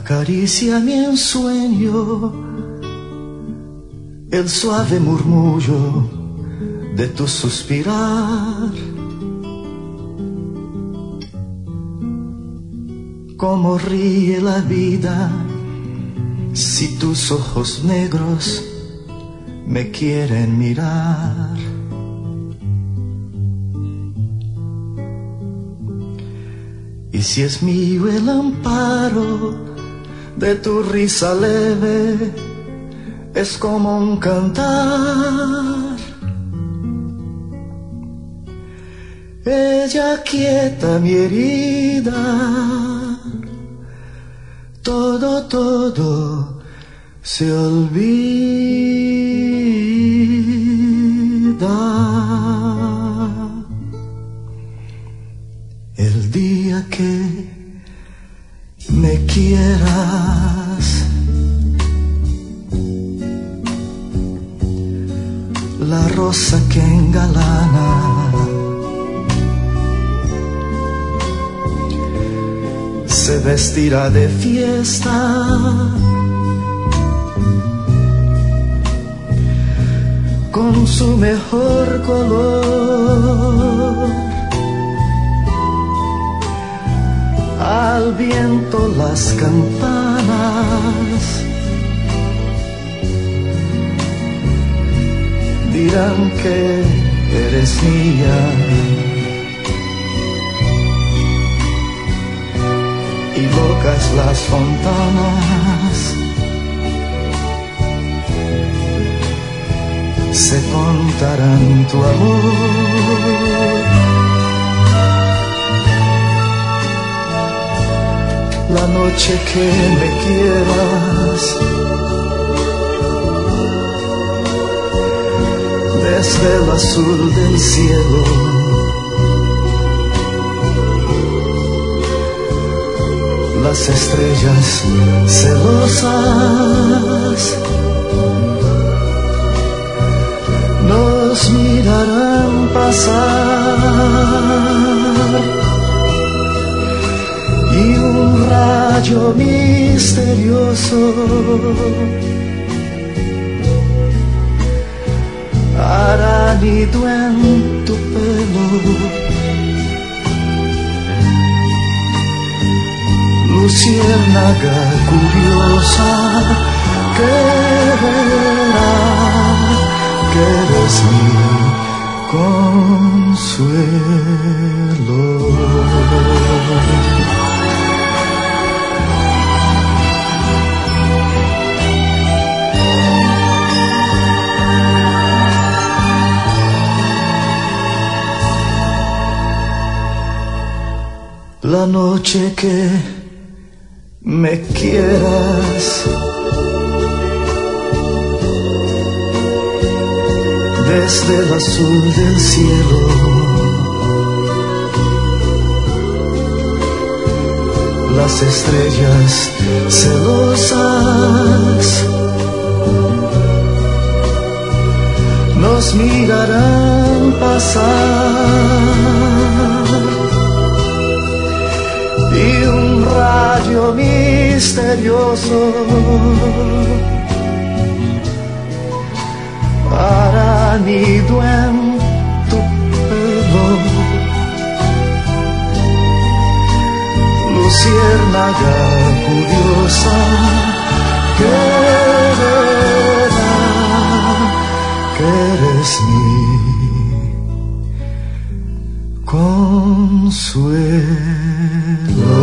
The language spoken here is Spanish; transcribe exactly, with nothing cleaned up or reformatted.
Acaricia mi ensueño el suave murmullo de tu suspirar. Cómo ríe la vida si tus ojos negros me quieren mirar. Y si es mío el amparo de tu risa leve, es como un cantar. Ella quieta mi herida, todo, todo se olvida. El día que me quieras, la rosa que engalana se vestirá de fiesta, con su mejor color. Al viento las campanas dirán que eres mía, y locas las fontanas se contarán tu amor. La noche que me quieras, desde el azul del cielo, las estrellas celosas nos mirarán pasar, y un rayo misterioso hará nido en tu pelo. Luciérnaga curiosa que verá que eres mi consuelo. La noche que me quieras, desde el azul del cielo, las estrellas celosas nos mirarán pasar, y un rayo misterioso hará nido en tu pelo. Luciérnaga curiosa que verá que eres mi consuelo.